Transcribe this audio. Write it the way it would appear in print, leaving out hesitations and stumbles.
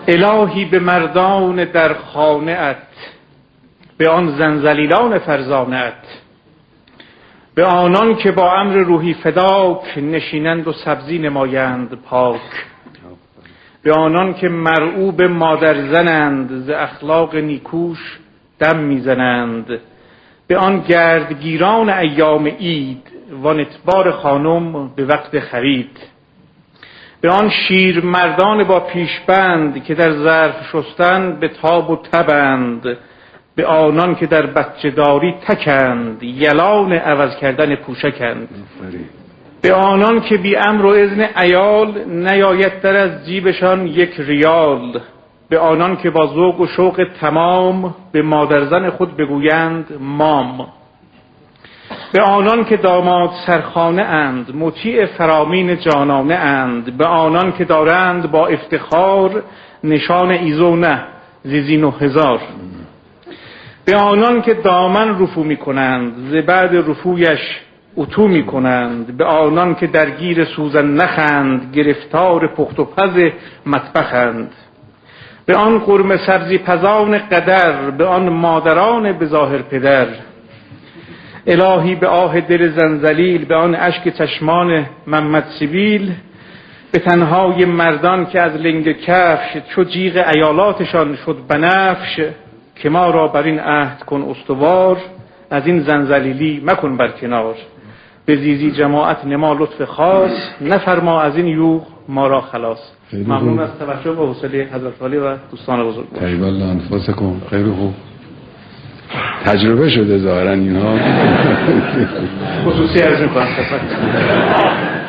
الهی به مردان در خانه ات، به آن زنزلیلان فرزانه ات، به آنان که با امر روحی فداک نشینند و سبزی نمایند پاک، به آنان که مرعوب مادر زنند ز اخلاق نیکوش دم میزنند، به آن گردگیران ایام عید وان اتبار خانم به وقت خرید، به آن شیر مردان با پیشبند که در ظرف شستن به تاب و تبند، به آنان که در بچه داری تکند یلان عوض کردن پوشکند، به آنان که بی امر و اذن عیال نیاید در از جیبشان یک ریال، به آنان که با ذوق و شوق تمام به مادرزن خود بگویند مام، به آنان که داماد سرخانه اند مطیع فرامین جانانه اند، به آنان که دارند با افتخار نشان ایزونه زیزین و هزار، به آنان که دامن رفو می کنند ز بعد رفویش اتو می کنند، به آنان که درگیر سوزن نخند گرفتار پخت و پز مطبخند، به آن قرمه سبزی پزان قدر، به آن مادران به ظاهر پدر، الهی به آه دل زنزلیل، به آن اشک چشمان محمد سبیل، به تنهای مردان که از لنگ کفش چو جیغ عیالاتشان شد بنفش، که ما را بر این عهد کن استوار، از این زنزلیلی مکن برکنار، به زیزی جماعت نما لطف خاص، نفرما از این یوغ ما را خلاص. ممنون از توجه و حوصله حضرت عالی و دوستان بزرگ. طیب الله انفاسکم. خیلی خوب، تجربه شده ظاهرا اینها. خصوصی عرض می‌کنم خدمت